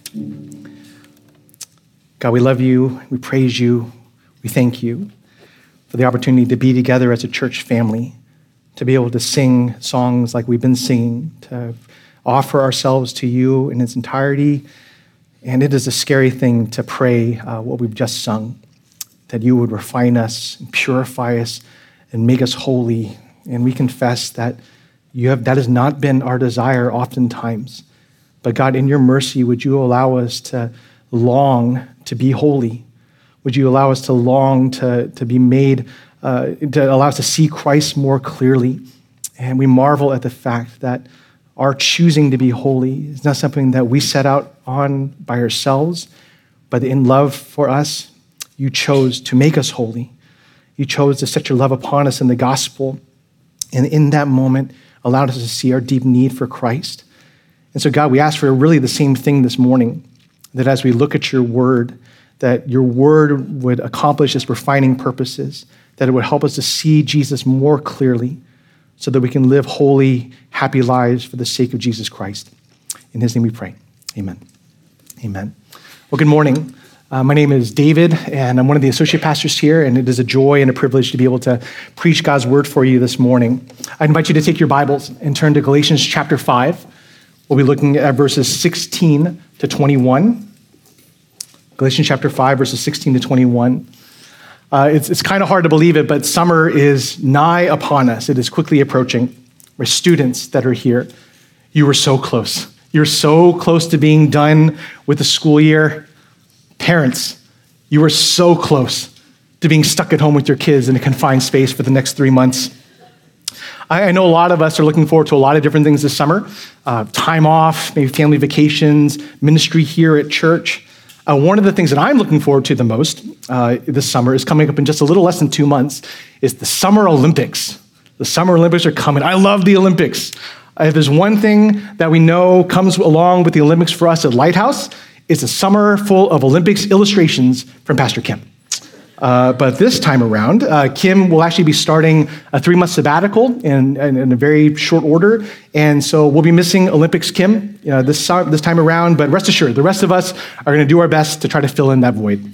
God, we love you, we praise you, we thank you for the opportunity to be together as a church family, to be able to sing songs like we've been singing, to offer ourselves to you in its entirety. And it is a scary thing to pray what we've just sung, that you would refine us, and purify us, and make us holy. And we confess that that has not been our desire oftentimes. But God, in your mercy, would you allow us to long to be holy? Would you allow us to long to be made, to allow us to see Christ more clearly? And we marvel at the fact that our choosing to be holy is not something that we set out on by ourselves, but in love for us, you chose to make us holy. You chose to set your love upon us in the gospel, and in that moment, allowed us to see our deep need for Christ. And so, God, we ask for really the same thing this morning, that as we look at your word, that your word would accomplish its refining purposes, that it would help us to see Jesus more clearly so that we can live holy, happy lives for the sake of Jesus Christ. In his name we pray. Amen. Amen. Well, good morning. My name is David, and I'm one of the associate pastors here, and it is a joy and a privilege to be able to preach God's word for you this morning. I invite you to take your Bibles and turn to Galatians chapter 5. We'll be looking at verses 16 to 21. Galatians chapter 5, verses 16 to 21. It's kind of hard to believe it, but summer is nigh upon us. It is quickly approaching. We're students that are here. You were so close. You're so close to being done with the school year. Parents, you were so close to being stuck at home with your kids in a confined space for the next 3 months. I know a lot of us are looking forward to a lot of different things this summer. Time off, maybe family vacations, ministry here at church. One of the things that I'm looking forward to the most this summer is coming up in just a little less than 2 months, is the Summer Olympics. The Summer Olympics are coming. I love the Olympics. If there's one thing that we know comes along with the Olympics for us at Lighthouse, it's a summer full of Olympics illustrations from Pastor Kim. But this time around, Kim will actually be starting a 3-month sabbatical in a very short order. And so we'll be missing Olympics Kim this time around. But rest assured, the rest of us are going to do our best to try to fill in that void.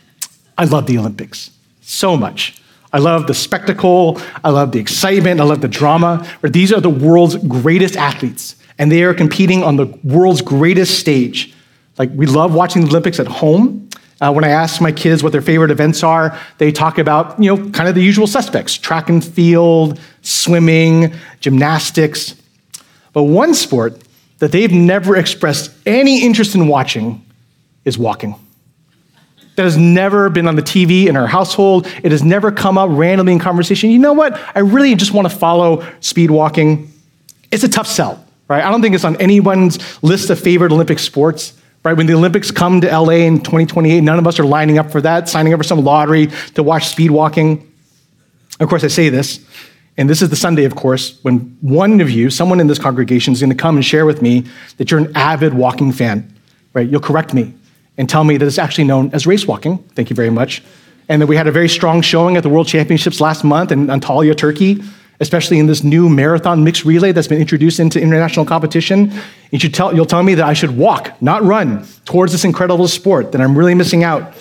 I love the Olympics so much. I love the spectacle. I love the excitement. I love the drama. These are the world's greatest athletes, and they are competing on the world's greatest stage. Like, we love watching the Olympics at home. When I ask my kids what their favorite events are, they talk about, kind of the usual suspects: track and field, swimming, gymnastics. But one sport that they've never expressed any interest in watching is walking. That has never been on the TV in our household. It has never come up randomly in conversation. You know what? I really just want to follow speed walking. It's a tough sell, right? I don't think it's on anyone's list of favorite Olympic sports. Right, when the Olympics come to LA in 2028, none of us are lining up for that, signing up for some lottery to watch speed walking. Of course, I say this, and this is the Sunday, of course, when one of you, someone in this congregation, is going to come and share with me that you're an avid walking fan. Right? You'll correct me and tell me that it's actually known as race walking. Thank you very much. And that we had a very strong showing at the World Championships last month in Antalya, Turkey, especially in this new marathon mixed relay that's been introduced into international competition. You'll tell me that I should walk, not run, towards this incredible sport, that I'm really missing out.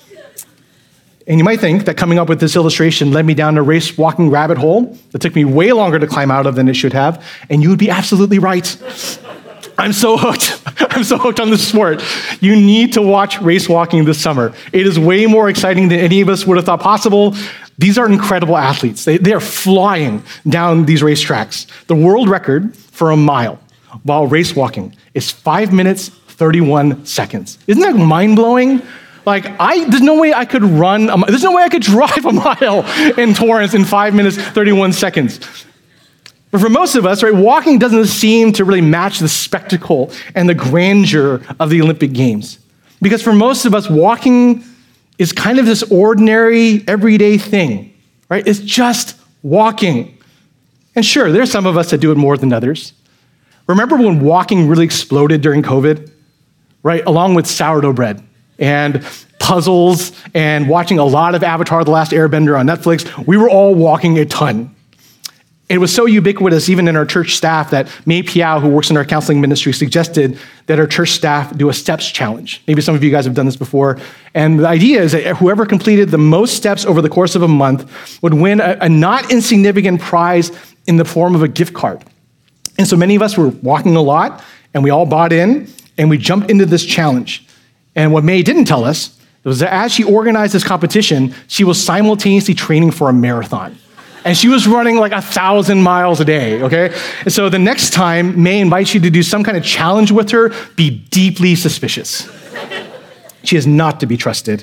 And you might think that coming up with this illustration led me down a race walking rabbit hole that took me way longer to climb out of than it should have, and you would be absolutely right. I'm so hooked. I'm so hooked on this sport. You need to watch race walking this summer. It is way more exciting than any of us would have thought possible. These are incredible athletes. They are flying down these racetracks. The world record for a mile while race walking is 5 minutes, 31 seconds. Isn't that mind-blowing? There's no way I could there's no way I could drive a mile in Torrance in 5 minutes, 31 seconds. But for most of us, right, walking doesn't seem to really match the spectacle and the grandeur of the Olympic Games. Because for most of us, walking is kind of this ordinary, everyday thing, right? It's just walking. And sure, there's some of us that do it more than others. Remember when walking really exploded during COVID, right? Along with sourdough bread and puzzles and watching a lot of Avatar: The Last Airbender on Netflix, we were all walking a ton. It was so ubiquitous, even in our church staff, that May Piao, who works in our counseling ministry, suggested that our church staff do a steps challenge. Maybe some of you guys have done this before. And the idea is that whoever completed the most steps over the course of a month would win a not insignificant prize in the form of a gift card. And so many of us were walking a lot, and we all bought in, and we jumped into this challenge. And what May didn't tell us was that as she organized this competition, she was simultaneously training for a marathon. And she was running like 1,000 miles a day, okay? And so the next time May invites you to do some kind of challenge with her, be deeply suspicious. She is not to be trusted.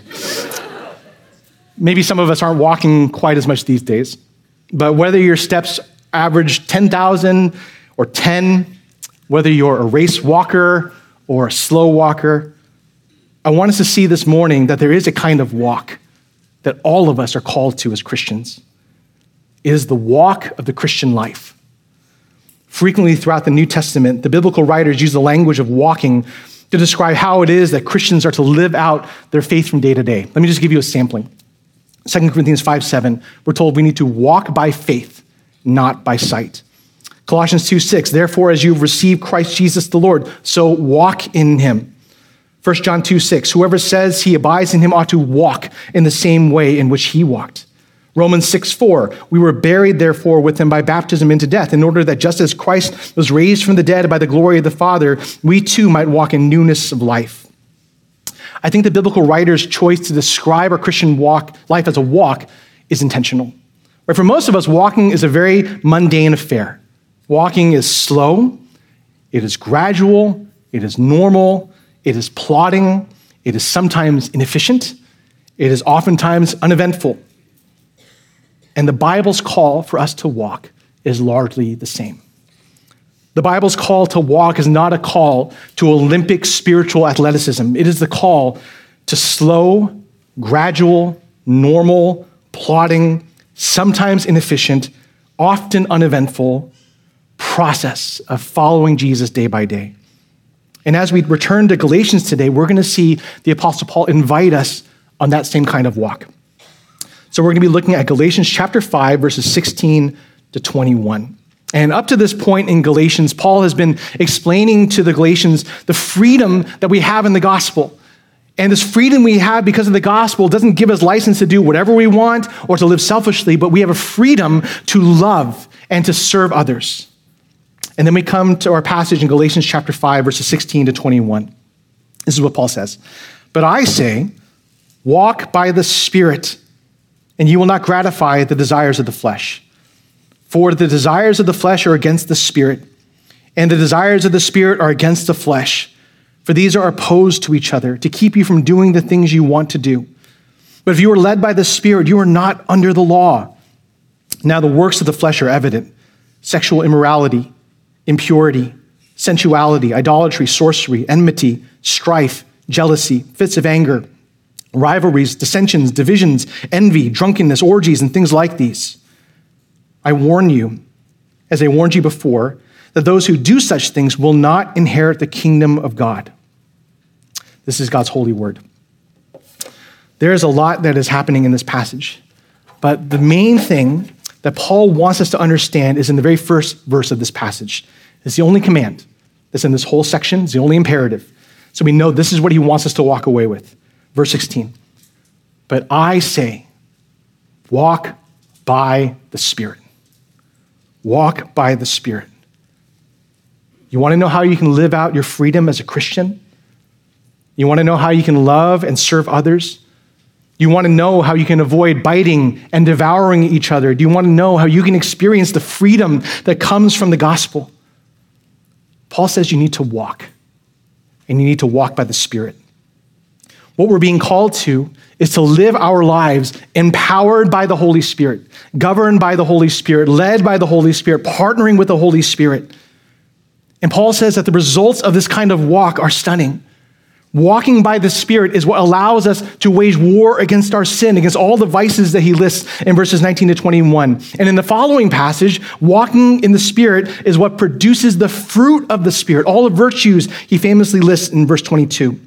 Maybe some of us aren't walking quite as much these days, but whether your steps average 10,000 or 10, whether you're a race walker or a slow walker, I want us to see this morning that there is a kind of walk that all of us are called to as Christians. It is the walk of the Christian life. Frequently throughout the New Testament, the biblical writers use the language of walking to describe how it is that Christians are to live out their faith from day to day. Let me just give you a sampling. 2 Corinthians 5:7, we're told we need to walk by faith, not by sight. Colossians 2:6, therefore, as you've received Christ Jesus the Lord, so walk in him. 1 John 2:6, whoever says he abides in him ought to walk in the same way in which he walked. Romans 6:4, we were buried, therefore, with him by baptism into death, in order that just as Christ was raised from the dead by the glory of the Father, we too might walk in newness of life. I think the biblical writer's choice to describe our Christian life as a walk is intentional. Right? For most of us, walking is a very mundane affair. Walking is slow, it is gradual, it is normal, it is plodding, it is sometimes inefficient, it is oftentimes uneventful. And the Bible's call for us to walk is largely the same. The Bible's call to walk is not a call to Olympic spiritual athleticism. It is the call to slow, gradual, normal, plodding, sometimes inefficient, often uneventful process of following Jesus day by day. And as we return to Galatians today, we're going to see the Apostle Paul invite us on that same kind of walk. So we're going to be looking at Galatians chapter 5, verses 16 to 21. And up to this point in Galatians, Paul has been explaining to the Galatians the freedom that we have in the gospel. And this freedom we have because of the gospel doesn't give us license to do whatever we want or to live selfishly, but we have a freedom to love and to serve others. And then we come to our passage in Galatians chapter 5, verses 16 to 21. This is what Paul says. But I say, walk by the Spirit, and you will not gratify the desires of the flesh. For the desires of the flesh are against the Spirit, and the desires of the Spirit are against the flesh. For these are opposed to each other, to keep you from doing the things you want to do. But if you are led by the Spirit, you are not under the law. Now the works of the flesh are evident: sexual immorality, impurity, sensuality, idolatry, sorcery, enmity, strife, jealousy, fits of anger, rivalries, dissensions, divisions, envy, drunkenness, orgies, and things like these. I warn you, as I warned you before, that those who do such things will not inherit the kingdom of God. This is God's holy word. There is a lot that is happening in this passage, but the main thing that Paul wants us to understand is in the very first verse of this passage. It's the only command that's in this whole section. It's the only imperative. So we know this is what he wants us to walk away with. Verse 16, but I say, walk by the Spirit. Walk by the Spirit. You want to know how you can live out your freedom as a Christian? You want to know how you can love and serve others? You want to know how you can avoid biting and devouring each other? Do you want to know how you can experience the freedom that comes from the gospel? Paul says you need to walk, and you need to walk by the Spirit. What we're being called to is to live our lives empowered by the Holy Spirit, governed by the Holy Spirit, led by the Holy Spirit, partnering with the Holy Spirit. And Paul says that the results of this kind of walk are stunning. Walking by the Spirit is what allows us to wage war against our sin, against all the vices that he lists in verses 19 to 21. And in the following passage, walking in the Spirit is what produces the fruit of the Spirit, all the virtues he famously lists in verse 22.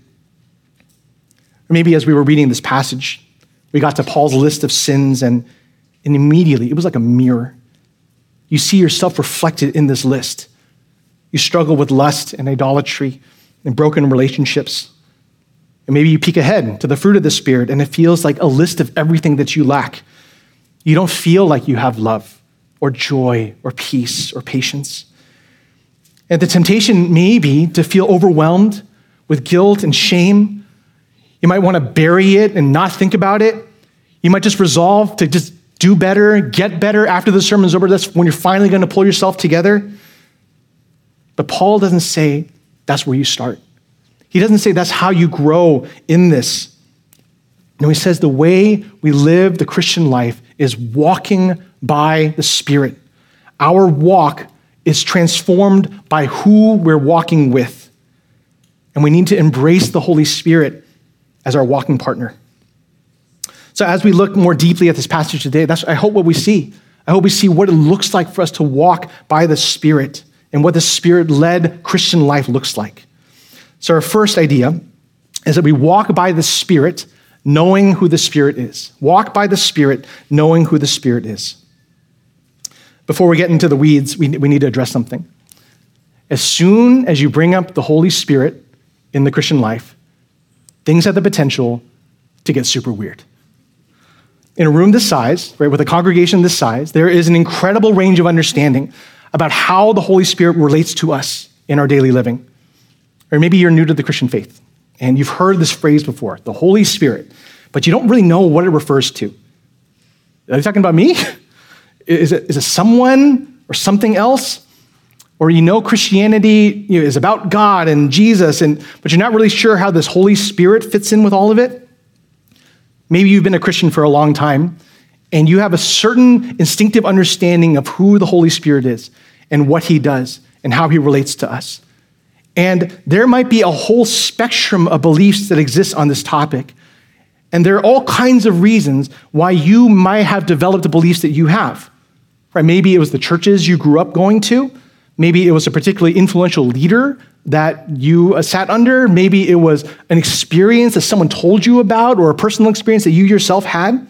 Or maybe as we were reading this passage, we got to Paul's list of sins, and immediately, it was like a mirror. you see yourself reflected in this list. You struggle with lust and idolatry and broken relationships. And maybe you peek ahead to the fruit of the Spirit, and it feels like a list of everything that you lack. You don't feel like you have love or joy or peace or patience. And the temptation may be to feel overwhelmed with guilt and shame. You might want to bury it and not think about it. You might just resolve to just do better, get better after the sermon's over. That's when you're finally going to pull yourself together. But Paul doesn't say that's where you start. He doesn't say that's how you grow in this. No, he says the way we live the Christian life is walking by the Spirit. Our walk is transformed by who we're walking with. And we need to embrace the Holy Spirit as our walking partner. So as we look more deeply at this passage today, that's, I hope, what we see. I hope we see what it looks like for us to walk by the Spirit and what the Spirit-led Christian life looks like. So our first idea is that we walk by the Spirit knowing who the Spirit is. Walk by the Spirit knowing who the Spirit is. Before we get into the weeds, we need to address something. As soon as you bring up the Holy Spirit in the Christian life, things have the potential to get super weird. In a room this size, right, with a congregation this size, there is an incredible range of understanding about how the Holy Spirit relates to us in our daily living. Or maybe you're new to the Christian faith, and you've heard this phrase before, the Holy Spirit, but you don't really know what it refers to. Are you talking about me? Is it someone or something else? Or you know Christianity is about God and Jesus, but you're not really sure how this Holy Spirit fits in with all of it? Maybe you've been a Christian for a long time, and you have a certain instinctive understanding of who the Holy Spirit is and what he does and how he relates to us. And there might be a whole spectrum of beliefs that exist on this topic. And there are all kinds of reasons why you might have developed the beliefs that you have. Right? Maybe it was the churches you grew up going to. Maybe it was a particularly influential leader that you sat under. Maybe it was an experience that someone told you about or a personal experience that you yourself had.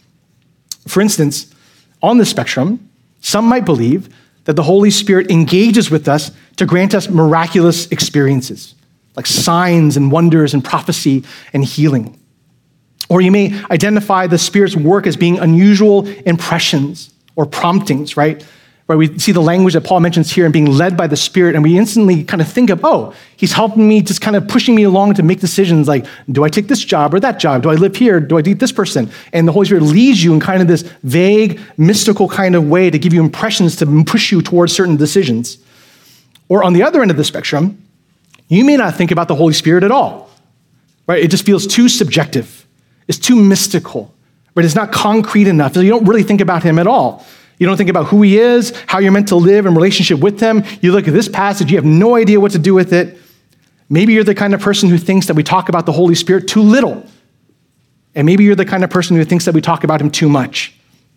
For instance, on the spectrum, some might believe that the Holy Spirit engages with us to grant us miraculous experiences, like signs and wonders and prophecy and healing. Or you may identify the Spirit's work as being unusual impressions or promptings, right? Where we see the language that Paul mentions here and being led by the Spirit, and we instantly kind of think of, oh, he's helping me, just kind of pushing me along to make decisions like, do I take this job or that job? Do I live here? Do I date this person? And the Holy Spirit leads you in kind of this vague, mystical kind of way to give you impressions to push you towards certain decisions. Or on the other end of the spectrum, you may not think about the Holy Spirit at all, right? It just feels too subjective. It's too mystical, right? It's not concrete enough. So you don't really think about him at all. You don't think about who he is, how you're meant to live in relationship with him. You look at this passage, you have no idea what to do with it. Maybe you're the kind of person who thinks that we talk about the Holy Spirit too little. And maybe you're the kind of person who thinks that we talk about him too much.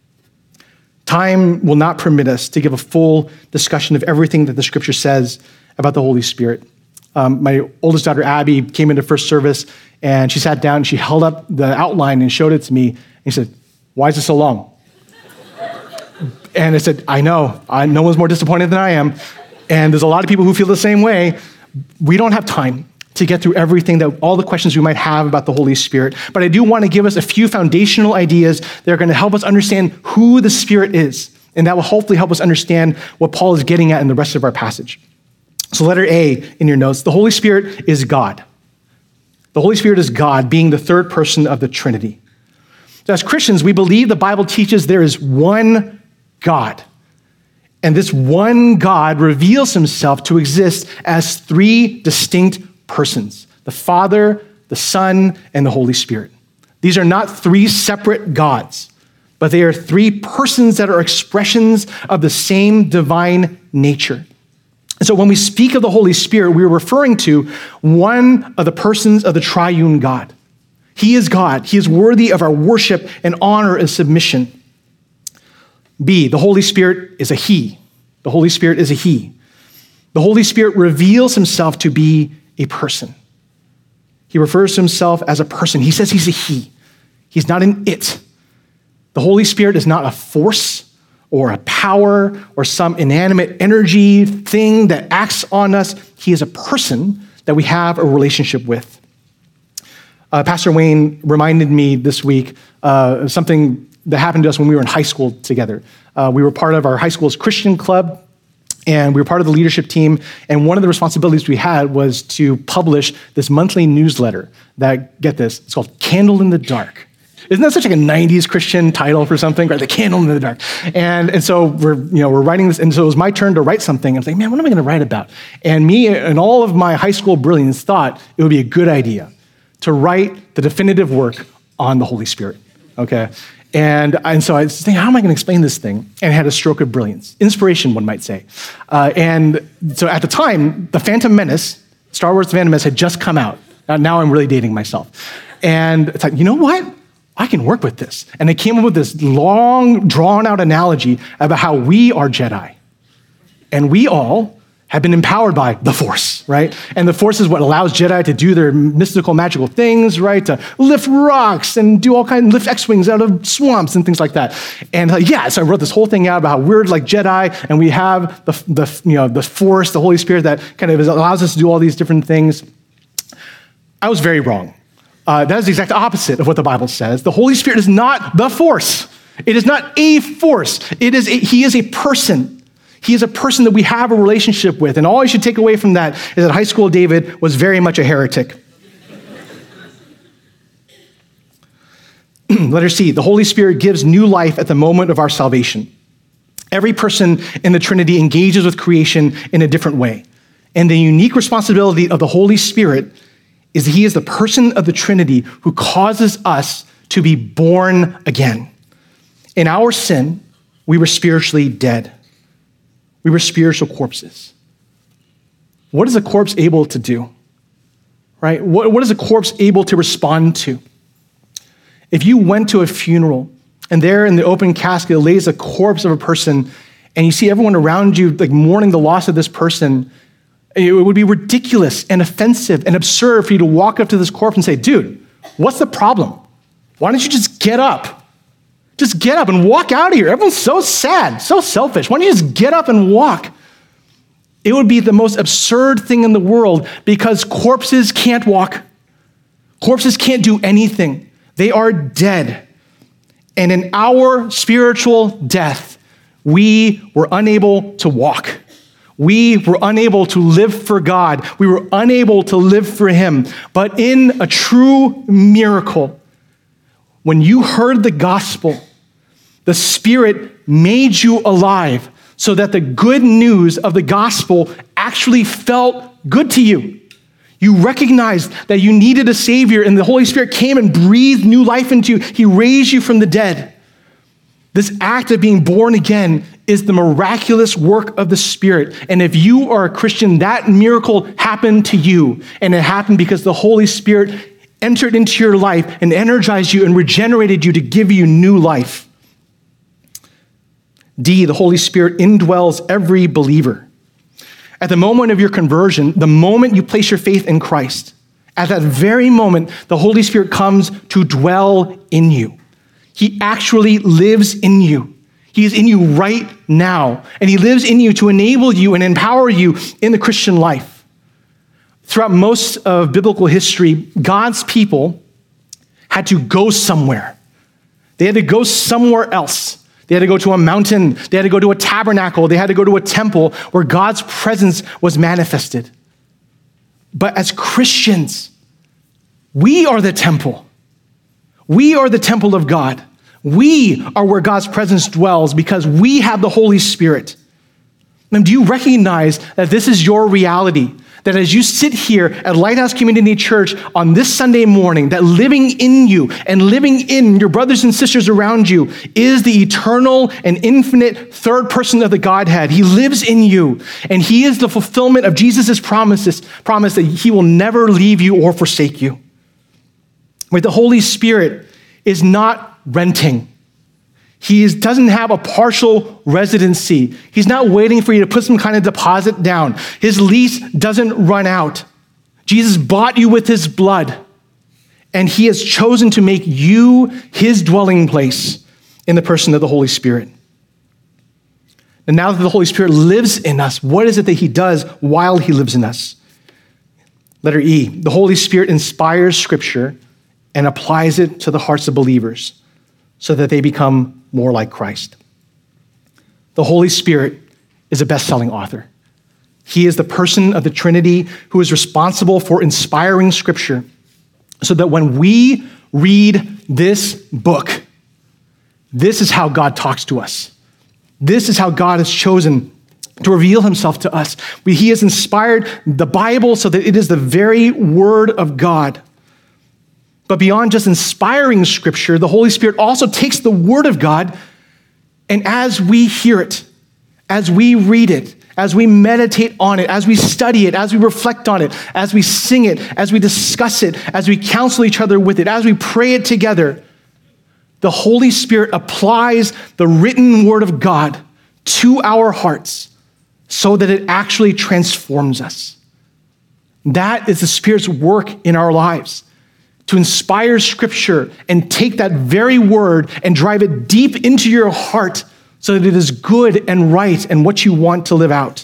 Time will not permit us to give a full discussion of everything that the Scripture says about the Holy Spirit. My oldest daughter, Abby, came into first service, and she sat down, and she held up the outline and showed it to me. And she said, "Why is it so long?" And I said, I know. No one's more disappointed than I am. And there's a lot of people who feel the same way. We don't have time to get through everything, all the questions we might have about the Holy Spirit. But I do want to give us a few foundational ideas that are going to help us understand who the Spirit is. And that will hopefully help us understand what Paul is getting at in the rest of our passage. So letter A in your notes, the Holy Spirit is God. The Holy Spirit is God, being the third person of the Trinity. So as Christians, we believe the Bible teaches there is one God. And this one God reveals himself to exist as three distinct persons: the Father, the Son, and the Holy Spirit. These are not three separate gods, but they are three persons that are expressions of the same divine nature. And so when we speak of the Holy Spirit, we're referring to one of the persons of the triune God. He is God. He is worthy of our worship and honor and submission. B, the Holy Spirit is a he. The Holy Spirit is a he. The Holy Spirit reveals himself to be a person. He refers to himself as a person. He says he's a he. He's not an it. The Holy Spirit is not a force or a power or some inanimate energy thing that acts on us. He is a person that we have a relationship with. Pastor Wayne reminded me this week of something that happened to us when we were in high school together. We were part of our high school's Christian club, and we were part of the leadership team, and one of the responsibilities we had was to publish this monthly newsletter that, get this, it's called Candle in the Dark. Isn't that such like a 90s Christian title for something, right? The Candle in the Dark. And so we're writing this, and so it was my turn to write something. I was like, man, what am I gonna write about? And me and all of my high school brilliance thought it would be a good idea to write the definitive work on the Holy Spirit, okay? And so I was thinking, how am I going to explain this thing? And I had a stroke of brilliance, inspiration, one might say. And so at the time, The Phantom Menace, Star Wars The Phantom Menace had just come out. Now I'm really dating myself. And it's like, you know what? I can work with this. And I came up with this long, drawn-out analogy about how we are Jedi. And we all have been empowered by the Force, right? And the Force is what allows Jedi to do their mystical, magical things, right? To lift rocks and do all kinds, lift X-Wings out of swamps and things like that. And so I wrote this whole thing out about how we're like Jedi, and we have the Force, the Holy Spirit that kind of allows us to do all these different things. I was very wrong. That is the exact opposite of what the Bible says. The Holy Spirit is not the Force. It is not a force. He is a person. He is a person that we have a relationship with. And all you should take away from that is that high school David was very much a heretic. Letter C, the Holy Spirit gives new life at the moment of our salvation. Every person in the Trinity engages with creation in a different way. And the unique responsibility of the Holy Spirit is that he is the person of the Trinity who causes us to be born again. In our sin, we were spiritually dead. We were spiritual corpses. What is a corpse able to do? Right? What is a corpse able to respond to? If you went to a funeral and there in the open casket lays a corpse of a person and you see everyone around you like mourning the loss of this person, it would be ridiculous and offensive and absurd for you to walk up to this corpse and say, dude, what's the problem? Why don't you just get up? Just get up and walk out of here. Everyone's so sad, so selfish. Why don't you just get up and walk? It would be the most absurd thing in the world because corpses can't walk. Corpses can't do anything. They are dead. And in our spiritual death, we were unable to walk. We were unable to live for God. We were unable to live for him. But in a true miracle, when you heard the gospel, the Spirit made you alive so that the good news of the gospel actually felt good to you. You recognized that you needed a Savior, and the Holy Spirit came and breathed new life into you. He raised you from the dead. This act of being born again is the miraculous work of the Spirit. And if you are a Christian, that miracle happened to you. And it happened because the Holy Spirit entered into your life and energized you and regenerated you to give you new life. D, the Holy Spirit indwells every believer. At the moment of your conversion, the moment you place your faith in Christ, at that very moment, the Holy Spirit comes to dwell in you. He actually lives in you. He is in you right now, and he lives in you to enable you and empower you in the Christian life. Throughout most of biblical history, God's people had to go somewhere. They had to go somewhere else. They had to go to a mountain. They had to go to a tabernacle. They had to go to a temple where God's presence was manifested. But as Christians, we are the temple. We are the temple of God. We are where God's presence dwells because we have the Holy Spirit. And do you recognize that this is your reality? That as you sit here at Lighthouse Community Church on this Sunday morning, that living in you and living in your brothers and sisters around you is the eternal and infinite third person of the Godhead. He lives in you, and he is the fulfillment of Jesus' promise that he will never leave you or forsake you. Where the Holy Spirit is not renting. He doesn't have a partial residency. He's not waiting for you to put some kind of deposit down. His lease doesn't run out. Jesus bought you with his blood, and he has chosen to make you his dwelling place in the person of the Holy Spirit. And now that the Holy Spirit lives in us, what is it that he does while he lives in us? Letter E, the Holy Spirit inspires Scripture and applies it to the hearts of believers so that they become more like Christ. The Holy Spirit is a best-selling author. He is the person of the Trinity who is responsible for inspiring Scripture so that when we read this book, this is how God talks to us. This is how God has chosen to reveal himself to us. He has inspired the Bible so that it is the very word of God. But beyond just inspiring Scripture, the Holy Spirit also takes the word of God, and as we hear it, as we read it, as we meditate on it, as we study it, as we reflect on it, as we sing it, as we discuss it, as we counsel each other with it, as we pray it together, the Holy Spirit applies the written word of God to our hearts so that it actually transforms us. That is the Spirit's work in our lives, to inspire Scripture and take that very word and drive it deep into your heart so that it is good and right and what you want to live out.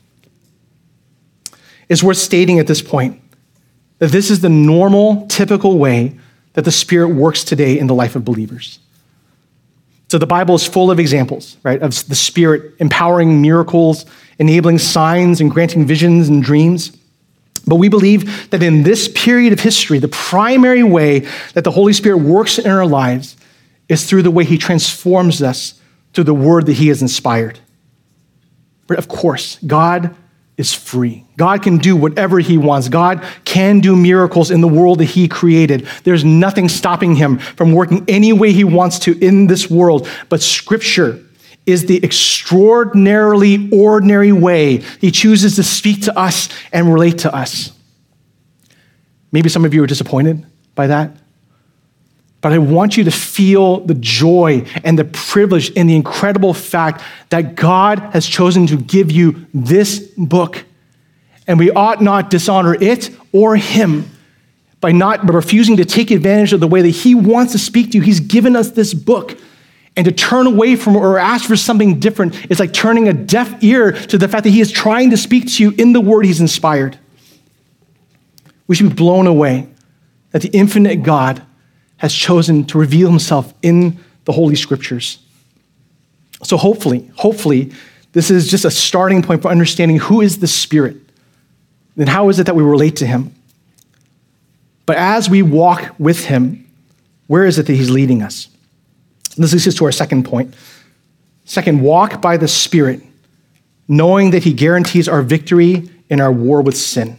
It's worth stating at this point that this is the normal, typical way that the Spirit works today in the life of believers. So the Bible is full of examples, right, of the Spirit empowering miracles, enabling signs, and granting visions and dreams. But we believe that in this period of history, the primary way that the Holy Spirit works in our lives is through the way he transforms us through the word that he has inspired. But of course, God is free. God can do whatever he wants. God can do miracles in the world that he created. There's nothing stopping him from working any way he wants to in this world. But Scripture is the extraordinarily ordinary way he chooses to speak to us and relate to us. Maybe some of you are disappointed by that. But I want you to feel the joy and the privilege and the incredible fact that God has chosen to give you this book. And we ought not dishonor it or him by refusing to take advantage of the way that he wants to speak to you. He's given us this book. And to turn away from or ask for something different is like turning a deaf ear to the fact that he is trying to speak to you in the word he's inspired. We should be blown away that the infinite God has chosen to reveal himself in the Holy Scriptures. So hopefully, this is just a starting point for understanding who is the Spirit and how is it that we relate to him. But as we walk with him, where is it that he's leading us? This leads us to our second point. Second, walk by the Spirit, knowing that he guarantees our victory in our war with sin.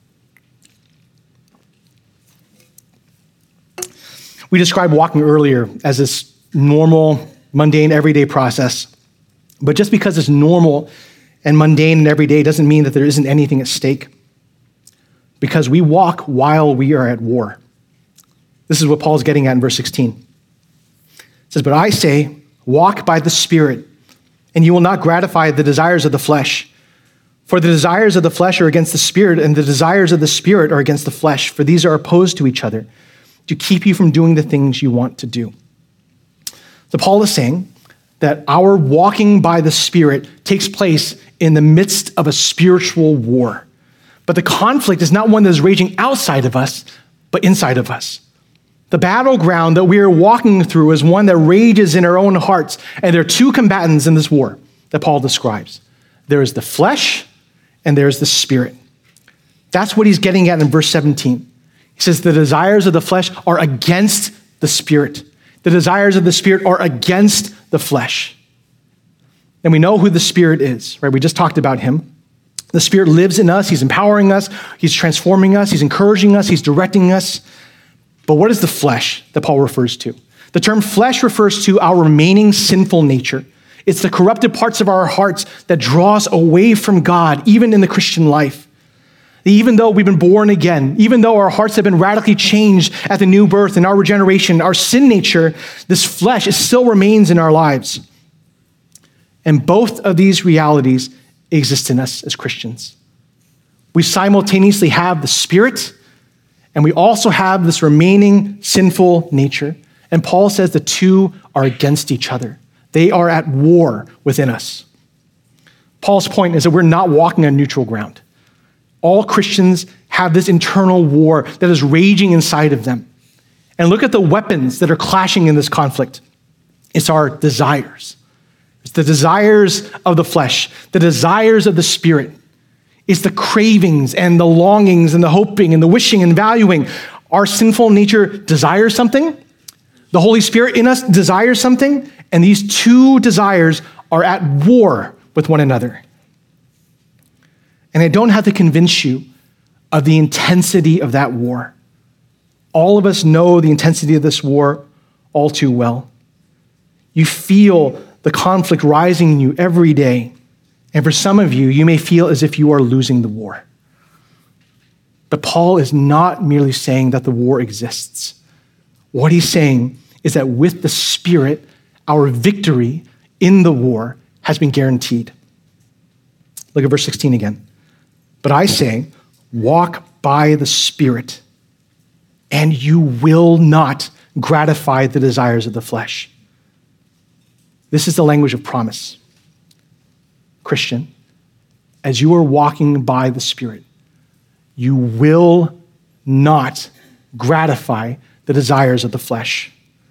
We described walking earlier as this normal, mundane, everyday process. But just because it's normal and mundane and everyday doesn't mean that there isn't anything at stake. Because we walk while we are at war. This is what Paul's getting at in verse 16. It says, "But I say, walk by the Spirit, and you will not gratify the desires of the flesh. For the desires of the flesh are against the Spirit, and the desires of the Spirit are against the flesh, for these are opposed to each other, to keep you from doing the things you want to do." So Paul is saying that our walking by the Spirit takes place in the midst of a spiritual war. But the conflict is not one that is raging outside of us, but inside of us. The battleground that we are walking through is one that rages in our own hearts. And there are two combatants in this war that Paul describes. There is the flesh and there is the Spirit. That's what he's getting at in verse 17. He says the desires of the flesh are against the Spirit. The desires of the Spirit are against the flesh. And we know who the Spirit is, right? We just talked about him. The Spirit lives in us. He's empowering us. He's transforming us. He's encouraging us. He's directing us. But what is the flesh that Paul refers to? The term flesh refers to our remaining sinful nature. It's the corrupted parts of our hearts that draw us away from God, even in the Christian life. Even though we've been born again, even though our hearts have been radically changed at the new birth and our regeneration, our sin nature, this flesh, it still remains in our lives. And both of these realities exist in us as Christians. We simultaneously have the Spirit, and we also have this remaining sinful nature. And Paul says the two are against each other. They are at war within us. Paul's point is that we're not walking on neutral ground. All Christians have this internal war that is raging inside of them. And look at the weapons that are clashing in this conflict. It's our desires. It's the desires of the flesh, the desires of the spirit. It's the cravings and the longings and the hoping and the wishing and valuing. Our sinful nature desires something. The Holy Spirit in us desires something. And these two desires are at war with one another. And I don't have to convince you of the intensity of that war. All of us know the intensity of this war all too well. You feel the conflict rising in you every day. And for some of you, you may feel as if you are losing the war. But Paul is not merely saying that the war exists. What he's saying is that with the Spirit, our victory in the war has been guaranteed. Look at verse 16 again. But I say, walk by the Spirit, and you will not gratify the desires of the flesh. This is the language of promise. Christian, as you are walking by the Spirit, you will not gratify the desires of the flesh.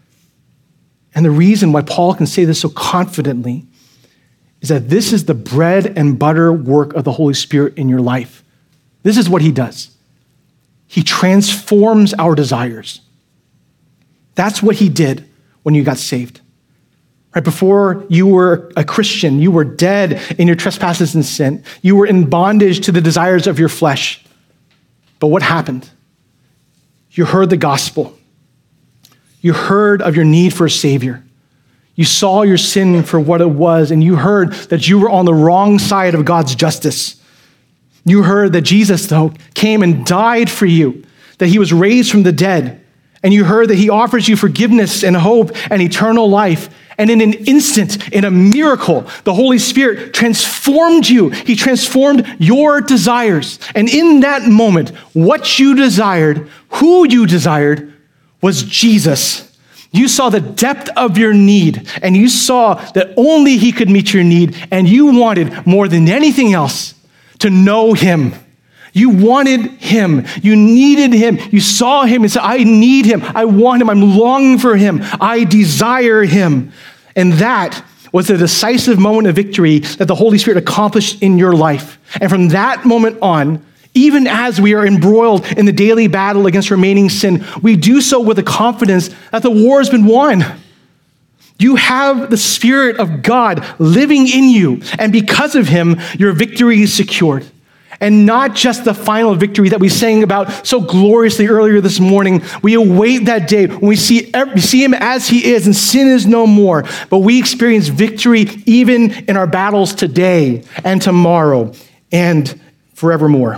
And the reason why Paul can say this so confidently is that this is the bread and butter work of the Holy Spirit in your life. This is what he does. He transforms our desires. That's what he did when you got saved. Right before you were a Christian, you were dead in your trespasses and sin. You were in bondage to the desires of your flesh. But what happened? You heard the gospel. You heard of your need for a Savior. You saw your sin for what it was, and you heard that you were on the wrong side of God's justice. You heard that Jesus, though, came and died for you, that he was raised from the dead, and you heard that he offers you forgiveness and hope and eternal life. And in an instant, in a miracle, the Holy Spirit transformed you. He transformed your desires. And in that moment, what you desired, who you desired, was Jesus. You saw the depth of your need, and you saw that only he could meet your need, and you wanted more than anything else to know him. You wanted him. You needed him. You saw him and said, I need him. I want him. I'm longing for him. I desire him. And that was the decisive moment of victory that the Holy Spirit accomplished in your life. And from that moment on, even as we are embroiled in the daily battle against remaining sin, we do so with the confidence that the war has been won. You have the Spirit of God living in you, and because of him, your victory is secured. And not just the final victory that we sang about so gloriously earlier this morning. We await that day when we see him as he is and sin is no more. But we experience victory even in our battles today and tomorrow and forevermore.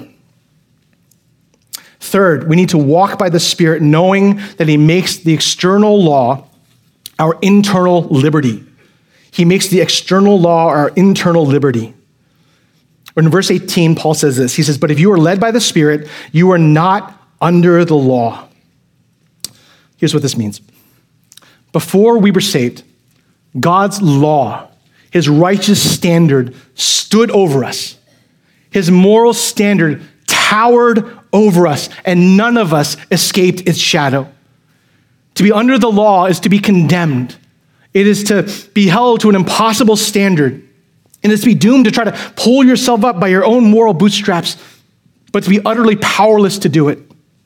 Third, we need to walk by the Spirit knowing that he makes the external law our internal liberty. He makes the external law our internal liberty. In verse 18, Paul says this. He says, but if you are led by the Spirit, you are not under the law. Here's what this means. Before we were saved, God's law, his righteous standard, stood over us. His moral standard towered over us, and none of us escaped its shadow. To be under the law is to be condemned. It is to be held to an impossible standard. And it's to be doomed to try to pull yourself up by your own moral bootstraps, but to be utterly powerless to do it.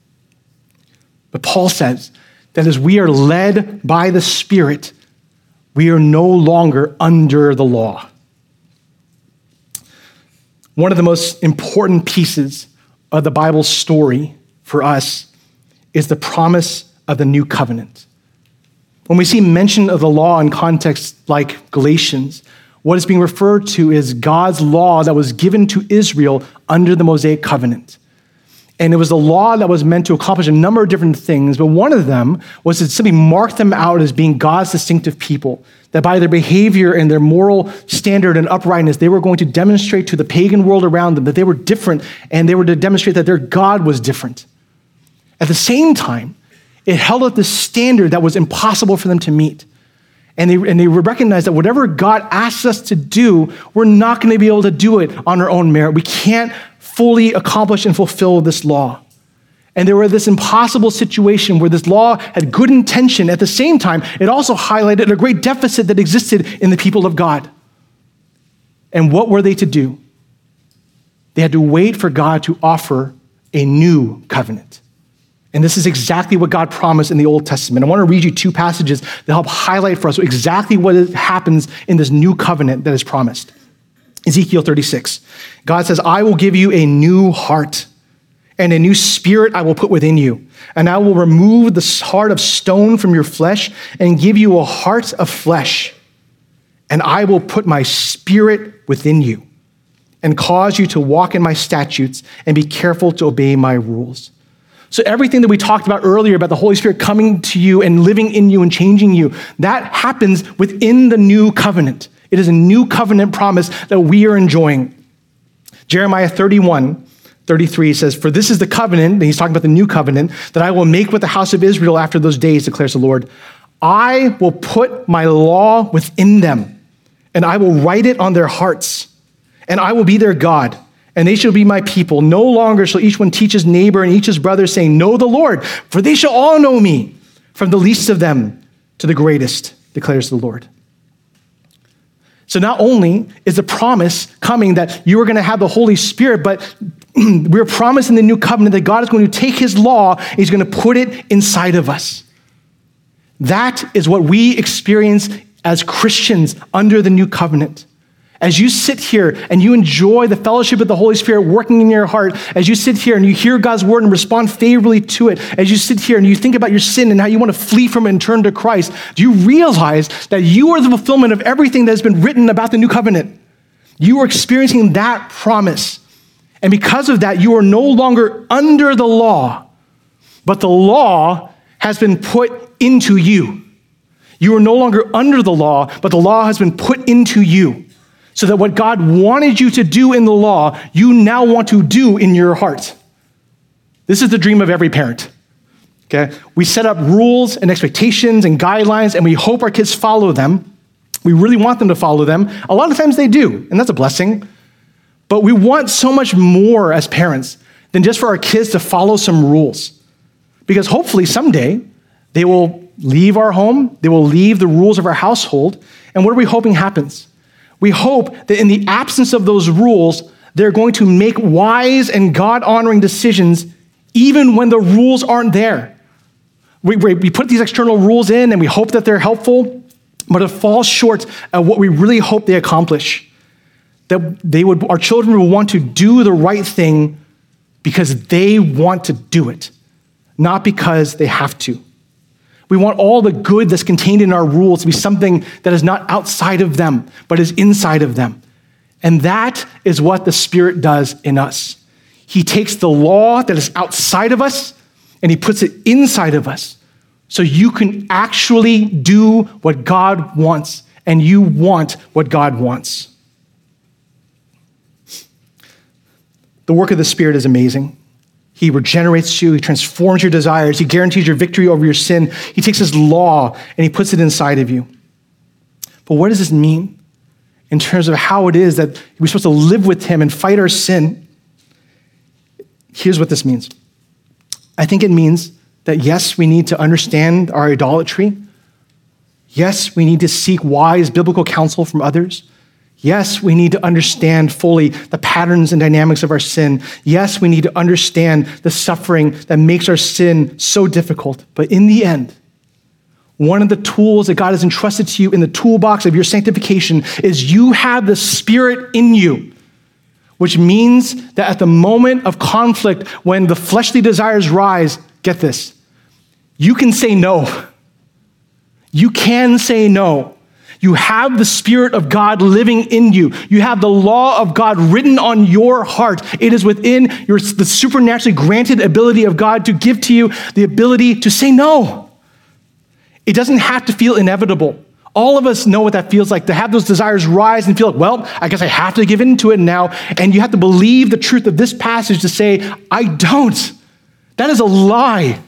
But Paul says that as we are led by the Spirit, we are no longer under the law. One of the most important pieces of the Bible story for us is the promise of the new covenant. When we see mention of the law in contexts like Galatians, what is being referred to is God's law that was given to Israel under the Mosaic covenant. And it was a law that was meant to accomplish a number of different things, but one of them was to simply mark them out as being God's distinctive people, that by their behavior and their moral standard and uprightness, they were going to demonstrate to the pagan world around them that they were different, and they were to demonstrate that their God was different. At the same time, it held up this standard that was impossible for them to meet. And they recognize that whatever God asks us to do, we're not going to be able to do it on our own merit. We can't fully accomplish and fulfill this law. And there were this impossible situation where this law had good intention. At the same time, it also highlighted a great deficit that existed in the people of God. And what were they to do? They had to wait for God to offer a new covenant. And this is exactly what God promised in the Old Testament. I want to read you two passages that help highlight for us exactly what happens in this new covenant that is promised. Ezekiel 36. God says, I will give you a new heart, and a new spirit I will put within you. And I will remove the heart of stone from your flesh and give you a heart of flesh. And I will put my spirit within you and cause you to walk in my statutes and be careful to obey my rules. So everything that we talked about earlier about the Holy Spirit coming to you and living in you and changing you, that happens within the new covenant. It is a new covenant promise that we are enjoying. Jeremiah 31:33 says, for this is the covenant, and he's talking about the new covenant, that I will make with the house of Israel after those days, declares the Lord. I will put my law within them, and I will write it on their hearts, and I will be their God, and they shall be my people. No longer shall each one teach his neighbor and each his brother, saying, know the Lord, for they shall all know me, from the least of them to the greatest, declares the Lord. So not only is the promise coming that you are going to have the Holy Spirit, but we're promised in the new covenant that God is going to take his law and he's going to put it inside of us. That is what we experience as Christians under the new covenant. As you sit here and you enjoy the fellowship of the Holy Spirit working in your heart, as you sit here and you hear God's word and respond favorably to it, as you sit here and you think about your sin and how you want to flee from it and turn to Christ, do you realize that you are the fulfillment of everything that has been written about the new covenant? You are experiencing that promise. And because of that, you are no longer under the law, but the law has been put into you. You are no longer under the law, but the law has been put into you. So that what God wanted you to do in the law, you now want to do in your heart. This is the dream of every parent. Okay? We set up rules and expectations and guidelines, and we hope our kids follow them. We really want them to follow them. A lot of times they do, and that's a blessing. But we want so much more as parents than just for our kids to follow some rules. Because hopefully someday they will leave our home, they will leave the rules of our household, and what are we hoping happens? We hope that in the absence of those rules, they're going to make wise and God-honoring decisions even when the rules aren't there. We put these external rules in and we hope that they're helpful, but it falls short of what we really hope they accomplish. That our children will want to do the right thing because they want to do it, not because they have to. We want all the good that's contained in our rules to be something that is not outside of them, but is inside of them. And that is what the Spirit does in us. He takes the law that is outside of us and he puts it inside of us so you can actually do what God wants and you want what God wants. The work of the Spirit is amazing. He regenerates you. He transforms your desires. He guarantees your victory over your sin. He takes his law and he puts it inside of you. But what does this mean in terms of how it is that we're supposed to live with him and fight our sin? Here's what this means. I think it means that yes, we need to understand our idolatry. Yes, we need to seek wise biblical counsel from others. Yes, we need to understand fully the patterns and dynamics of our sin. Yes, we need to understand the suffering that makes our sin so difficult. But in the end, one of the tools that God has entrusted to you in the toolbox of your sanctification is you have the Spirit in you, which means that at the moment of conflict, when the fleshly desires rise, get this, you can say no. You can say no. You have the Spirit of God living in you. You have the law of God written on your heart. It is within the supernaturally granted ability of God to give to you the ability to say no. It doesn't have to feel inevitable. All of us know what that feels like, to have those desires rise and feel like, well, I guess I have to give into it now. And you have to believe the truth of this passage to say, I don't. That is a lie.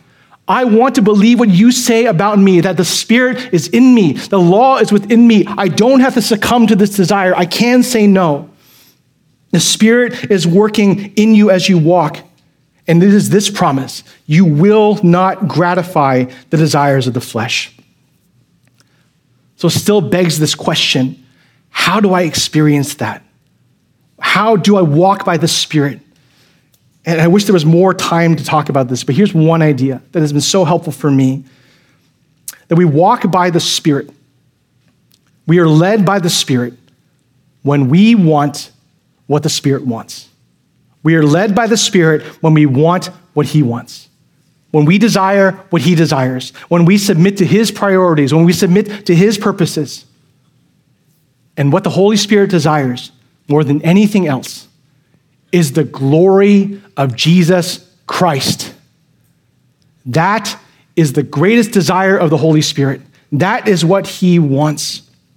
I want to believe what you say about me, that the Spirit is in me, the law is within me. I don't have to succumb to this desire. I can say no. The Spirit is working in you as you walk. And it is this promise: you will not gratify the desires of the flesh. So it still begs this question: how do I experience that? How do I walk by the Spirit? And I wish there was more time to talk about this, but here's one idea that has been so helpful for me: that we walk by the Spirit. We are led by the Spirit when we want what the Spirit wants. We are led by the Spirit when we want what he wants. When we desire what he desires. When we submit to his priorities. When we submit to his purposes. And what the Holy Spirit desires more than anything else is the glory of Jesus Christ. That is the greatest desire of the Holy Spirit. That is what he wants.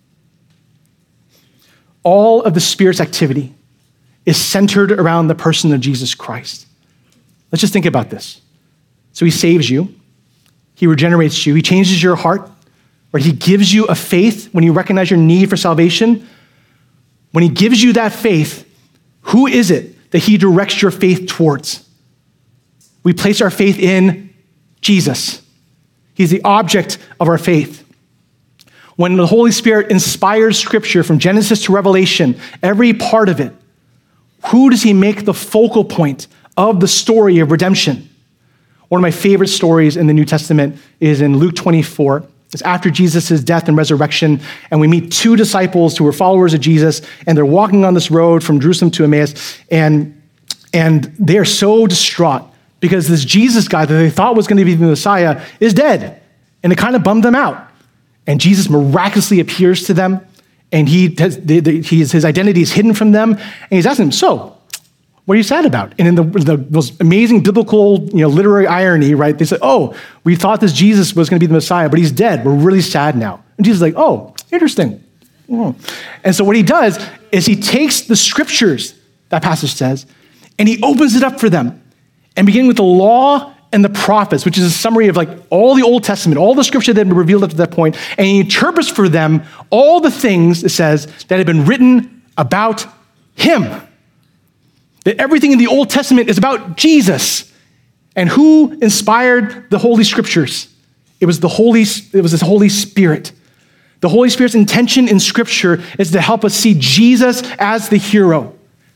All of the Spirit's activity is centered around the person of Jesus Christ. Let's just think about this. So he saves you. He regenerates you. He changes your heart. Or he gives you a faith when you recognize your need for salvation. When he gives you that faith, who is it that he directs your faith towards? We place our faith in Jesus. He's the object of our faith. When the Holy Spirit inspires Scripture from Genesis to Revelation, every part of it, who does he make the focal point of the story of redemption? One of my favorite stories in the New Testament is in Luke 24. It's after Jesus' death and resurrection, and we meet two disciples who were followers of Jesus, and they're walking on this road from Jerusalem to Emmaus, and they are so distraught because this Jesus guy that they thought was going to be the Messiah is dead, and it kind of bummed them out. And Jesus miraculously appears to them, and his identity is hidden from them, and he's asking them, so, what are you sad about? And in the most amazing biblical, literary irony, right? They say, oh, we thought this Jesus was going to be the Messiah, but he's dead. We're really sad now. And Jesus is like, oh, interesting. And so what he does is he takes the scriptures, that passage says, and he opens it up for them. And beginning with the law and the prophets, which is a summary of all the Old Testament, all the scripture that had been revealed up to that point, and he interprets for them all the things, it says, that had been written about him. That everything in the Old Testament is about Jesus. And who inspired the Holy Scriptures? It was the Holy Spirit. The Holy Spirit's intention in Scripture is to help us see Jesus as the hero.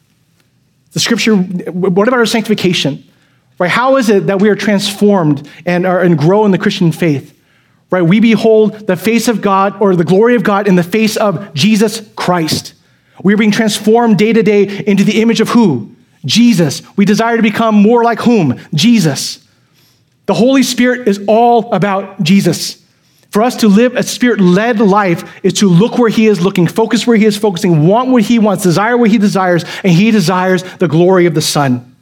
The Scripture, what about our sanctification? Right? How is it that we are transformed and grow in the Christian faith? Right? We behold the face of God, or the glory of God, in the face of Jesus Christ. We are being transformed day to day into the image of who? Jesus. We desire to become more like whom? Jesus. The Holy Spirit is all about Jesus. For us to live a Spirit-led life is to look where he is looking, focus where he is focusing, want what he wants, desire what he desires, and he desires the glory of the Son.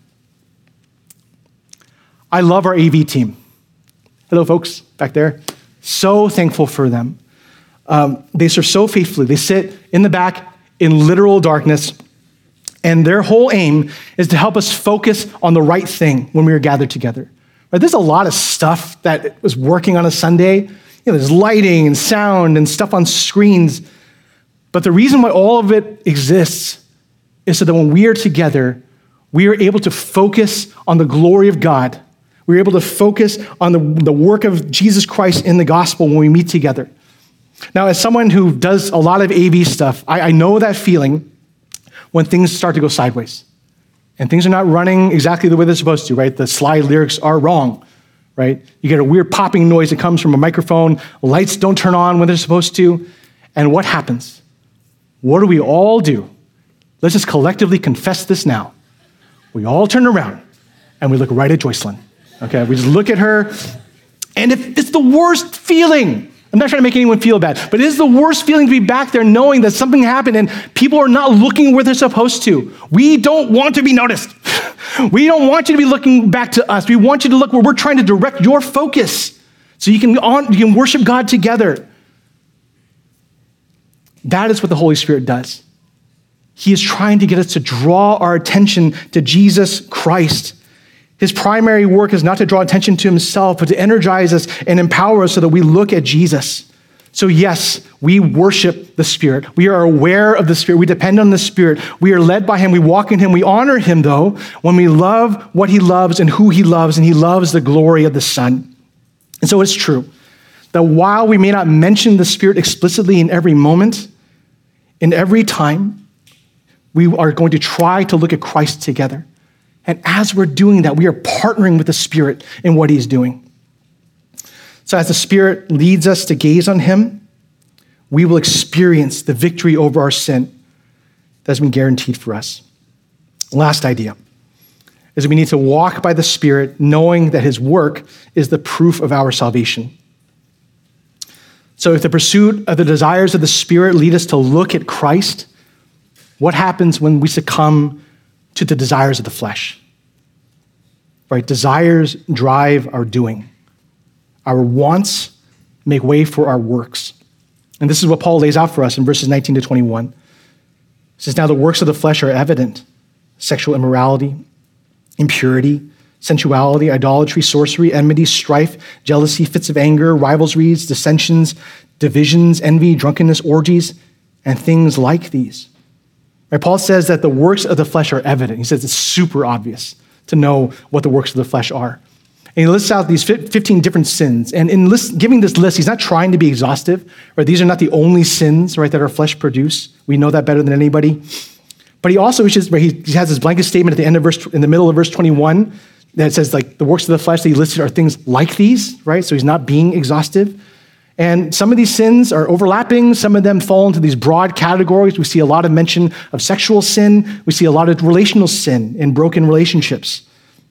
I love our AV team. Hello, folks, back there. So thankful for them. They serve so faithfully. They sit in the back in literal darkness, and their whole aim is to help us focus on the right thing when we are gathered together. Right? There's a lot of stuff that was working on a Sunday. There's lighting and sound and stuff on screens. But the reason why all of it exists is so that when we are together, we are able to focus on the glory of God. We're able to focus on the work of Jesus Christ in the gospel when we meet together. Now, as someone who does a lot of AV stuff, I know that feeling when things start to go sideways and things are not running exactly the way they're supposed to, right? The slide lyrics are wrong, right? You get a weird popping noise that comes from a microphone. Lights don't turn on when they're supposed to. And what happens? What do we all do? Let's just collectively confess this now. We all turn around and we look right at Joycelyn. Okay, we just look at her, and it's the worst feeling. I'm not trying to make anyone feel bad, but it is the worst feeling to be back there knowing that something happened and people are not looking where they're supposed to. We don't want to be noticed. We don't want you to be looking back to us. We want you to look where we're trying to direct your focus so you can worship God together. That is what the Holy Spirit does. He is trying to get us to draw our attention to Jesus Christ. His primary work is not to draw attention to himself, but to energize us and empower us so that we look at Jesus. So yes, we worship the Spirit. We are aware of the Spirit. We depend on the Spirit. We are led by him. We walk in him. We honor him, though, when we love what he loves and who he loves, and he loves the glory of the Son. And so it's true that while we may not mention the Spirit explicitly in every moment, in every time, we are going to try to look at Christ together. And as we're doing that, we are partnering with the Spirit in what he's doing. So as the Spirit leads us to gaze on him, we will experience the victory over our sin that has been guaranteed for us. Last idea is that we need to walk by the Spirit, knowing that his work is the proof of our salvation. So if the pursuit of the desires of the Spirit lead us to look at Christ, what happens when we succumb to the desires of the flesh? Right? Desires drive our doing. Our wants make way for our works. And this is what Paul lays out for us in verses 19 to 21. It says, now the works of the flesh are evident: sexual immorality, impurity, sensuality, idolatry, sorcery, enmity, strife, jealousy, fits of anger, rivalries, dissensions, divisions, envy, drunkenness, orgies, and things like these. Right? Paul says that the works of the flesh are evident. He says it's super obvious to know what the works of the flesh are. And he lists out these 15 different sins. And in giving this list, he's not trying to be exhaustive. Right? These are not the only sins, right, that our flesh produce. We know that better than anybody. But he also he has this blanket statement at the end of in the middle of verse 21 that says, like, the works of the flesh that he listed are things like these, right? So he's not being exhaustive. And some of these sins are overlapping. Some of them fall into these broad categories. We see a lot of mention of sexual sin. We see a lot of relational sin in broken relationships.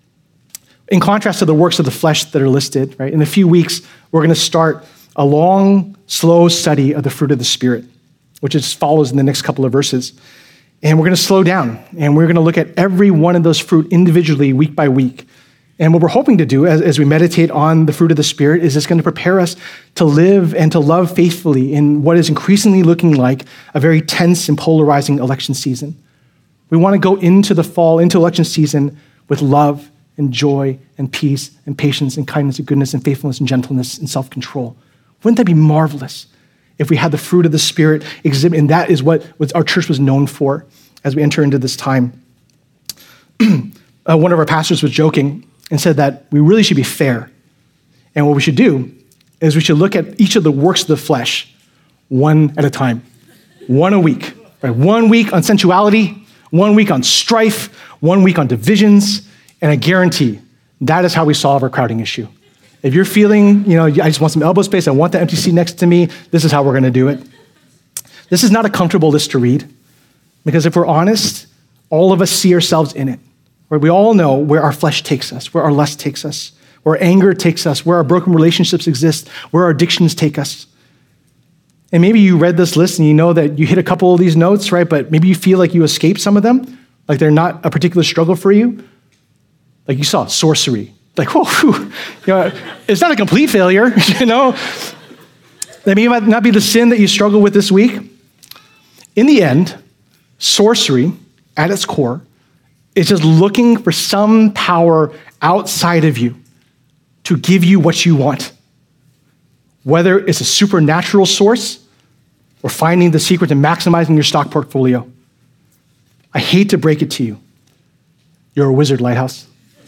In contrast to the works of the flesh that are listed, right? In a few weeks, we're going to start a long, slow study of the fruit of the Spirit, which follows in the next couple of verses. And we're going to slow down, and we're going to look at every one of those fruit individually, week by week. And what we're hoping to do as we meditate on the fruit of the Spirit is it's going to prepare us to live and to love faithfully in what is increasingly looking like a very tense and polarizing election season. We want to go into the fall, into election season with love and joy and peace and patience and kindness and goodness and faithfulness and gentleness and self-control. Wouldn't that be marvelous if we had the fruit of the Spirit exhibit? And that is what our church was known for as we enter into this time. One of our pastors was joking and said that we really should be fair. And what we should do is we should look at each of the works of the flesh one at a time, one a week. Right? 1 week on sensuality, 1 week on strife, 1 week on divisions, and I guarantee that is how we solve our crowding issue. If you're feeling, I just want some elbow space, I want the empty seat next to me, this is how we're going to do it. This is not a comfortable list to read, because if we're honest, all of us see ourselves in it. Where we all know where our flesh takes us, where our lust takes us, where anger takes us, where our broken relationships exist, where our addictions take us. And maybe you read this list and you know that you hit a couple of these notes, right? But maybe you feel like you escaped some of them, like they're not a particular struggle for you. Like you saw sorcery, like, whoa, it's not a complete failure, That may not be the sin that you struggle with this week. In the end, sorcery, at its core, is just looking for some power outside of you to give you what you want. Whether it's a supernatural source or finding the secret to maximizing your stock portfolio. I hate to break it to you. You're a wizard, Lighthouse.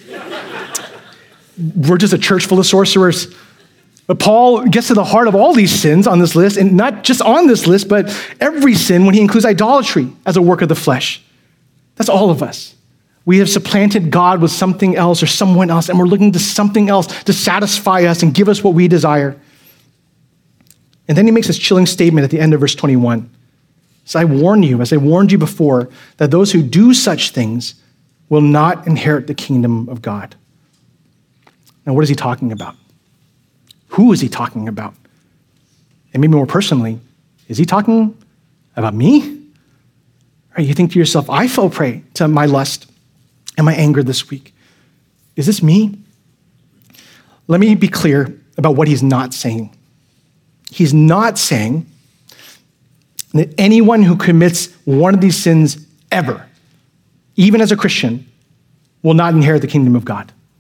We're just a church full of sorcerers. But Paul gets to the heart of all these sins on this list, and not just on this list, but every sin when he includes idolatry as a work of the flesh. That's all of us. We have supplanted God with something else or someone else, and we're looking to something else to satisfy us and give us what we desire. And then he makes this chilling statement at the end of verse 21. So I warn you, as I warned you before, that those who do such things will not inherit the kingdom of God. Now, what is he talking about? Who is he talking about? And maybe more personally, is he talking about me? Or you think to yourself, I fell prey to my lust and my anger this week. Is this me? Let me be clear about what he's not saying. He's not saying that anyone who commits one of these sins ever, even as a Christian, will not inherit the kingdom of God.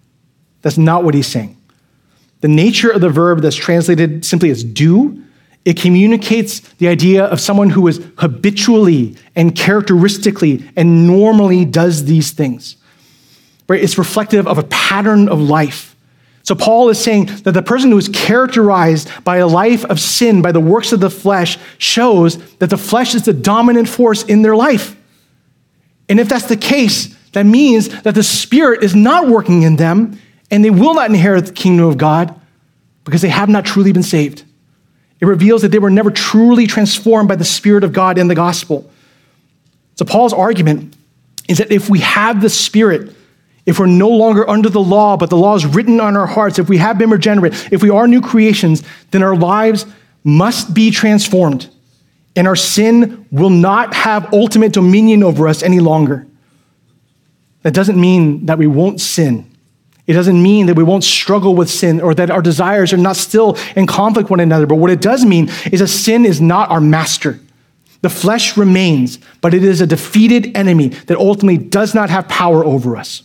That's not what he's saying. The nature of the verb that's translated simply as do, it communicates the idea of someone who is habitually and characteristically and normally does these things. Right? It's reflective of a pattern of life. So Paul is saying that the person who is characterized by a life of sin, by the works of the flesh, shows that the flesh is the dominant force in their life. And if that's the case, that means that the Spirit is not working in them, and they will not inherit the kingdom of God because they have not truly been saved. It reveals that they were never truly transformed by the Spirit of God in the gospel. So Paul's argument is that if we have the Spirit, if we're no longer under the law, but the law is written on our hearts, if we have been regenerate, if we are new creations, then our lives must be transformed, and our sin will not have ultimate dominion over us any longer. That doesn't mean that we won't sin. It doesn't mean that we won't struggle with sin or that our desires are not still in conflict with one another. But what it does mean is that sin is not our master. The flesh remains, but it is a defeated enemy that ultimately does not have power over us.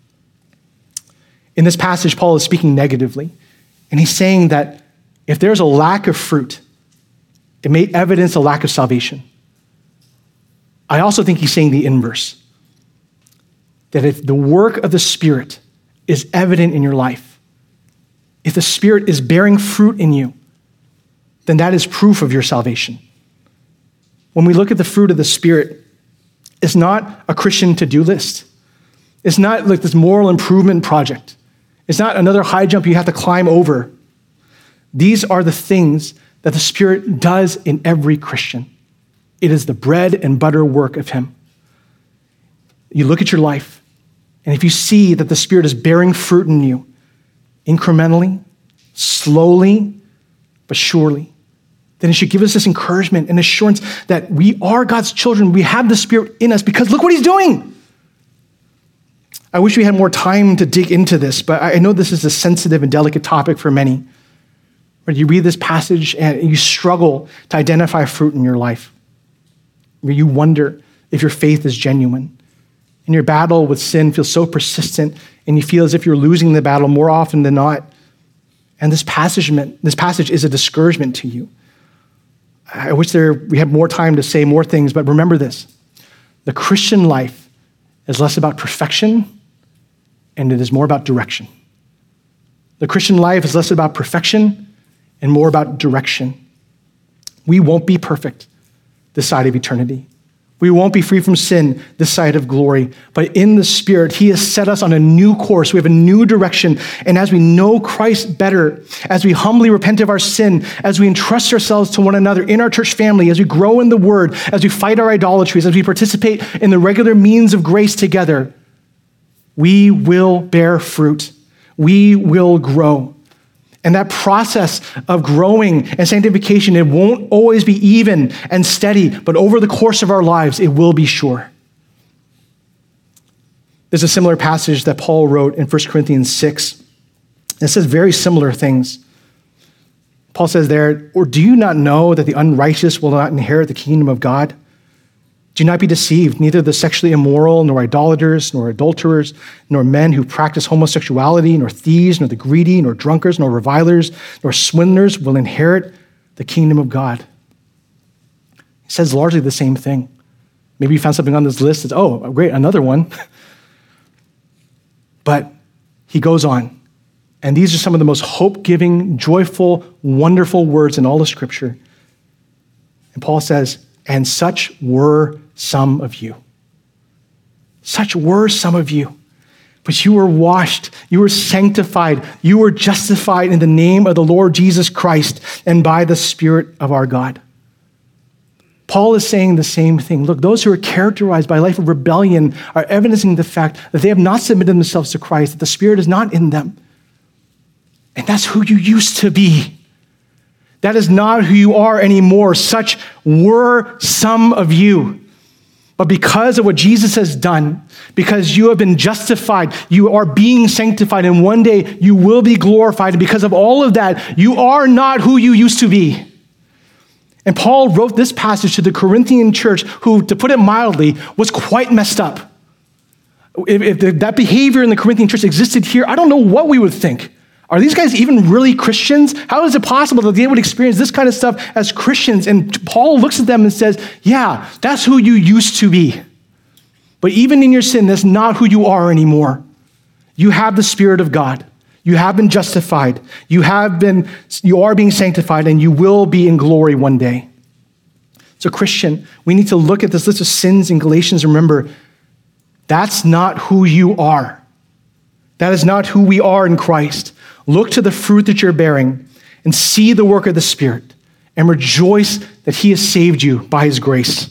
In this passage, Paul is speaking negatively, and he's saying that if there's a lack of fruit, it may evidence a lack of salvation. I also think he's saying the inverse, that if the work of the Spirit is evident in your life, if the Spirit is bearing fruit in you, then that is proof of your salvation. When we look at the fruit of the Spirit, it's not a Christian to-do list. It's not like this moral improvement project. It's not another high jump you have to climb over. These are the things that the Spirit does in every Christian. It is the bread and butter work of Him. You look at your life, and if you see that the Spirit is bearing fruit in you, incrementally, slowly, but surely, then it should give us this encouragement and assurance that we are God's children. We have the Spirit in us because look what He's doing. I wish we had more time to dig into this, but I know this is a sensitive and delicate topic for many. But you read this passage and you struggle to identify fruit in your life. You wonder if your faith is genuine. And your battle with sin feels so persistent, and you feel as if you're losing the battle more often than not. And this passage is a discouragement to you. I wish we had more time to say more things, but remember this. The Christian life is less about perfection, and it is more about direction. The Christian life is less about perfection and more about direction. We won't be perfect this side of eternity. We won't be free from sin this side of glory, but in the Spirit, He has set us on a new course. We have a new direction, and as we know Christ better, as we humbly repent of our sin, as we entrust ourselves to one another in our church family, as we grow in the Word, as we fight our idolatries, as we participate in the regular means of grace together, we will bear fruit. We will grow. And that process of growing and sanctification, it won't always be even and steady, but over the course of our lives, it will be sure. There's a similar passage that Paul wrote in 1 Corinthians 6. It says very similar things. Paul says there, "Or do you not know that the unrighteous will not inherit the kingdom of God? Do not be deceived, neither the sexually immoral, nor idolaters, nor adulterers, nor men who practice homosexuality, nor thieves, nor the greedy, nor drunkards, nor revilers, nor swindlers will inherit the kingdom of God." He says largely the same thing. Maybe you found something on this list that's, oh, great, another one. But he goes on, and these are some of the most hope-giving, joyful, wonderful words in all of Scripture. And Paul says, "And such were some of you." Such were some of you. But you were washed, you were sanctified, you were justified in the name of the Lord Jesus Christ and by the Spirit of our God. Paul is saying the same thing. Look, those who are characterized by a life of rebellion are evidencing the fact that they have not submitted themselves to Christ, that the Spirit is not in them. And that's who you used to be. That is not who you are anymore. Such were some of you. But because of what Jesus has done, because you have been justified, you are being sanctified, and one day you will be glorified. And because of all of that, you are not who you used to be. And Paul wrote this passage to the Corinthian church who, to put it mildly, was quite messed up. If that behavior in the Corinthian church existed here, I don't know what we would think. Are these guys even really Christians? How is it possible that they would experience this kind of stuff as Christians? And Paul looks at them and says, yeah, that's who you used to be. But even in your sin, that's not who you are anymore. You have the Spirit of God. You have been justified. You are being sanctified, and you will be in glory one day. So Christian, we need to look at this list of sins in Galatians. Remember, that's not who you are. That is not who we are in Christ. Look to the fruit that you're bearing and see the work of the Spirit and rejoice that he has saved you by his grace.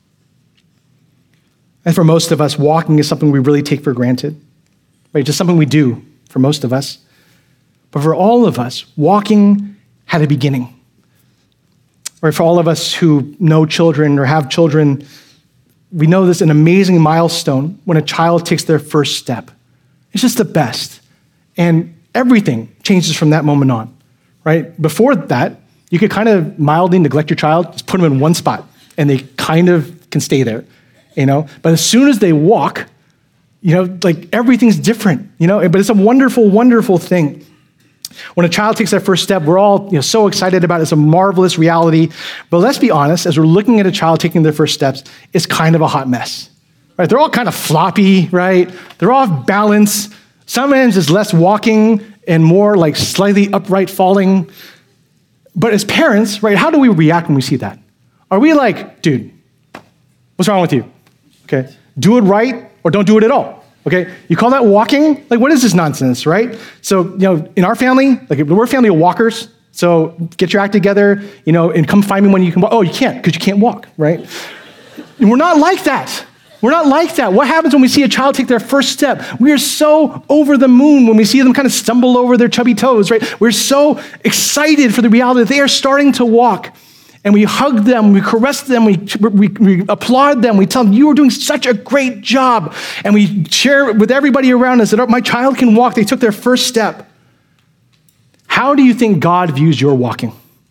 And for most of us, walking is something we really take for granted, right? Just something we do for most of us. But for all of us, walking had a beginning. Right? For all of us who know children or have children, we know this an amazing milestone when a child takes their first step. It's just the best. And everything changes from that moment on, right? Before that, you could kind of mildly neglect your child, just put them in one spot, and they kind of can stay there, But as soon as they walk, like everything's different, But it's a wonderful, wonderful thing. When a child takes their first step, we're all so excited about it. It's a marvelous reality. But let's be honest, as we're looking at a child taking their first steps, it's kind of a hot mess, right? They're all kind of floppy, right? They're off balance. Sometimes there's less walking and more like slightly upright falling. But as parents, right, how do we react when we see that? Are we like, dude, what's wrong with you? Okay, do it right or don't do it at all. Okay, you call that walking? Like, what is this nonsense, right? So, in our family, like we're a family of walkers. So get your act together, and come find me when you can walk. Oh, you can't because you can't walk, right? And we're not like that. We're not like that. What happens when we see a child take their first step? We are so over the moon when we see them kind of stumble over their chubby toes, right? We're so excited for the reality that they are starting to walk. And we hug them, we caress them, we applaud them, we tell them, you are doing such a great job. And we share with everybody around us that my child can walk, they took their first step. How do you think God views your walking?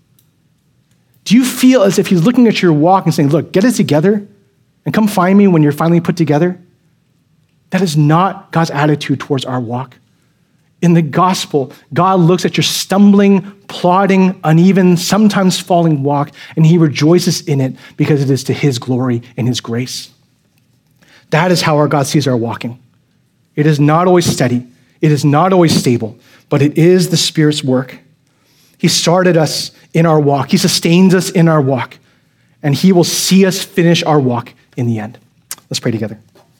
Do you feel as if he's looking at your walk and saying, look, get it together and come find me when you're finally put together? That is not God's attitude towards our walk. In the gospel, God looks at your stumbling, plodding, uneven, sometimes falling walk, and he rejoices in it because it is to his glory and his grace. That is how our God sees our walking. It is not always steady. It is not always stable, but it is the Spirit's work. He started us in our walk. He sustains us in our walk, and he will see us finish our walk in the end. Let's pray together.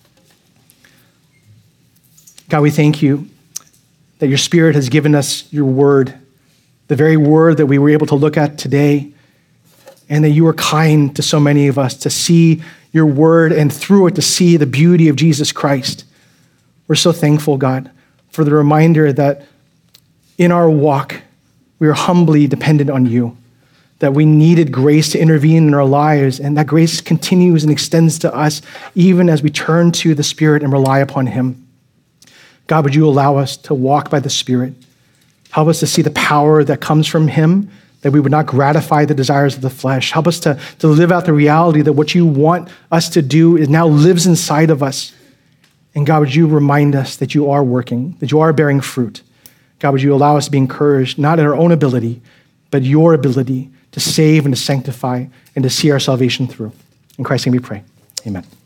God, we thank you that your Spirit has given us your word, the very word that we were able to look at today, and that you are kind to so many of us to see your word and through it to see the beauty of Jesus Christ. We're so thankful, God, for the reminder that in our walk, we are humbly dependent on you, that we needed grace to intervene in our lives, and that grace continues and extends to us even as we turn to the Spirit and rely upon him. God, would you allow us to walk by the Spirit? Help us to see the power that comes from him, that we would not gratify the desires of the flesh. Help us to live out the reality that what you want us to do is now lives inside of us. And God, would you remind us that you are working, that you are bearing fruit. God, would you allow us to be encouraged, not in our own ability, but your ability to save and to sanctify and to see our salvation through. In Christ's name we pray. Amen.